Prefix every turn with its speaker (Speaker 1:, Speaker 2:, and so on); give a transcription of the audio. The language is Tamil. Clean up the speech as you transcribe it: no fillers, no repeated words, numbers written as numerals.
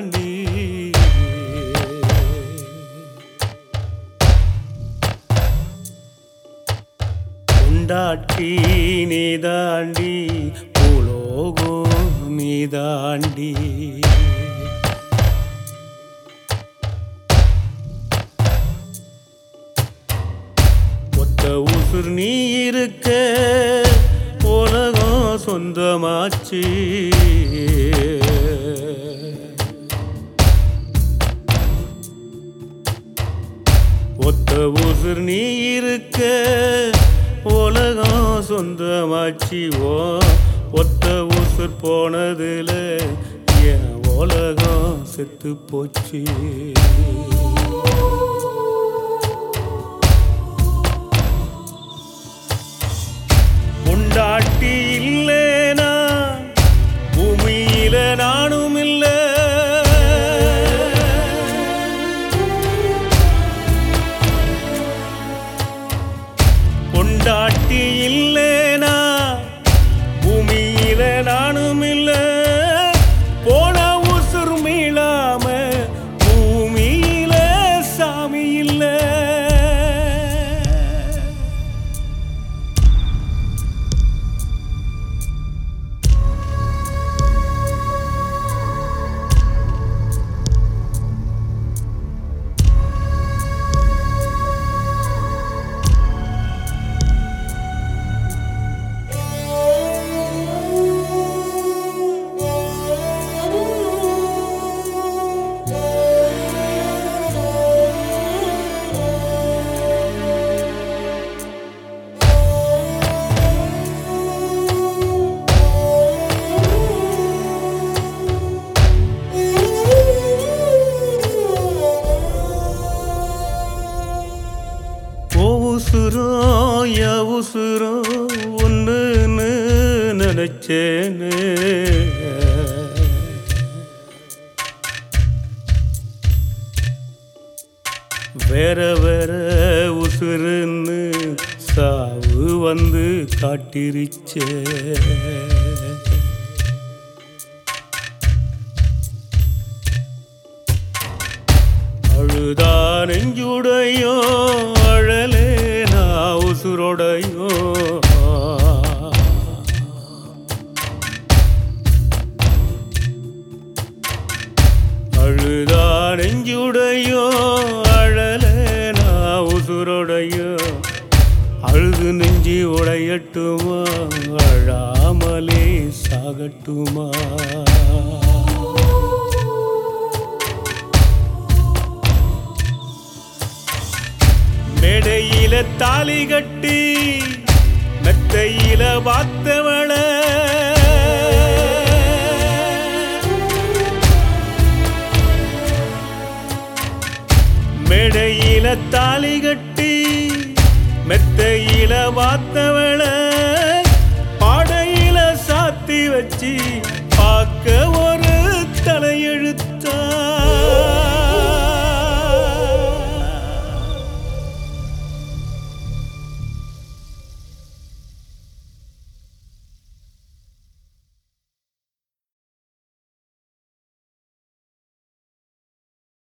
Speaker 1: நீதாண்டி கொண்டாட்டி நீதாண்டி பூலோகம் நீதாண்டி உசுர் நீ இருக்க உலகம் சொந்தமாச்சு ஒத்த உசுர் நீ இருக்க உலகம் சொந்தமாச்சு ஒத்த உசுர் போனதுல என் உலகம் செத்து போச்சு கொண்டாட்டி இல்லேனா பூமியில நானும் இல்ல கொண்டாட்டி இல்லேனா பூமியில நானும் இல்ல போன உசுர் மீளாம பூமியில சாமி இல்ல உசுரோ உசுரோ ஒன்றுன்னு நினைச்சேன்னு வேற வேற உசுருன்னு சாவு வந்து காட்டிருச்சே அழுதா நெஞ்சுடையோ அழலே நான் உசுரோடையோ அழுதா நெஞ்சுடையோ அழலே நான் உசுரோடையோ அழுது நெஞ்சி உடையட்டுமா அழாமலே சாகட்டுமா மேடையில தாலி கட்டி மெத்தையில பார்த்தவள மேடையில தாலி கட்டி மெத்தையில பார்த்தவள